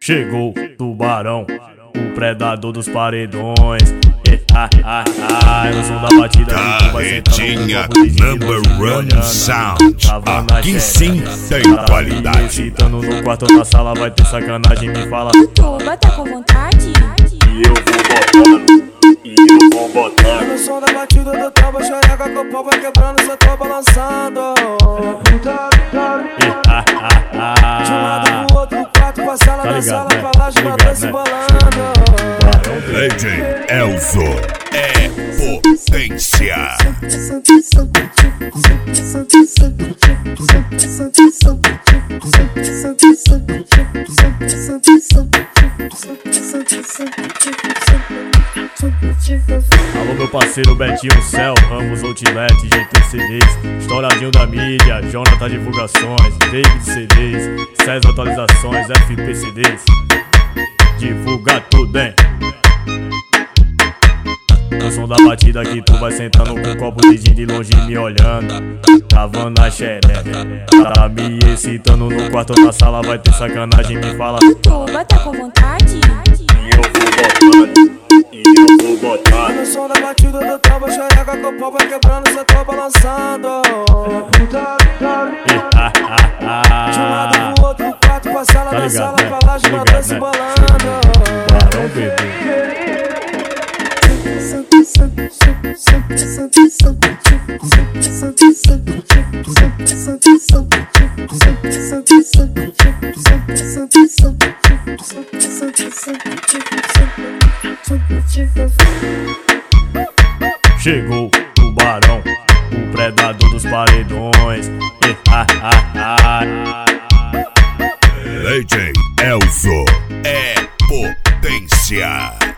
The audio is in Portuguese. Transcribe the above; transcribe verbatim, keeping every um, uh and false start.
Chegou tubarão, o predador dos paredões. Eh, ah, ah, ah, eu sou da batida que tu vai Carretinha Number One Sound. Aqui sim tem qualidade. Excitando no quarto da sala, vai ter sacanagem, me fala. Tuba, tá com vontade? E eu vou botando, e eu vou botando. No som da batida do tambo, xereca com o pau vai quebrando, cê tô balançando. Eh, ah, ah, ah. De um lado pro outro, quarto pra sala, Tá da ligado, sala né? pra lá, de Tá uma ligado, vez se né? bolando. D J Elzo é potência. Alô meu parceiro Betinho Céu, Ramos Outlet, G T C Ds, estouradinho da mídia, Jonathan Divulgações, David C Ds, César Atualizações, F P C Ds, divulga tudo, hein? No som da batida que tu vai sentando com um copo de gin de longe me olhando, travando a xereca, tá me excitando no quarto da sala, vai ter sacanagem, me fala. Tuba, tá com vontade? E eu vou botando, e eu vou botando. No som da batida do tambo, xereca com o pau vai quebrando, cê tô balançando. Eh, ah, ah, De um ah. lado pro outro, quarto pra sala, Tá da ligado, sala né? pra lá, de Tá uma ligado, vez se né? bolando. Barão bebê. Chegou tubarão, o predador dos paredões. Eh, ah, ah, ah. D J Elzo é potência.